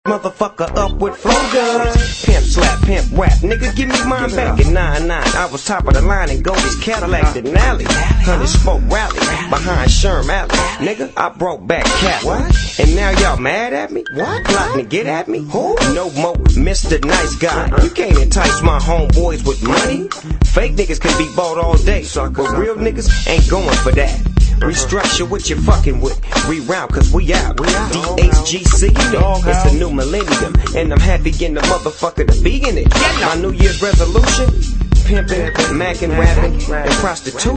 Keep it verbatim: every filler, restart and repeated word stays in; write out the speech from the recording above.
motherfucker up with flow guns. Pimp slap, pimp rap, nigga give me mine back in nine nine. I was top of the line in Goldie's Cadillac Denali. Honey Smoke Rally, behind Sherm Alley. Nigga, I broke back cat. What? And now y'all mad at me? What? Plotting to get at me? Who? No more Mister Nice Guy. You can't entice my homeboys with money. Fake niggas can be bought all day, but real niggas ain't going for that. Restructure what you fucking with. Reroute cause we out. D H G C, dog. It's a new millennium. And I'm happy getting the motherfucker to be in it. My New Year's resolution: pimping, macking, rapping, and prostitution.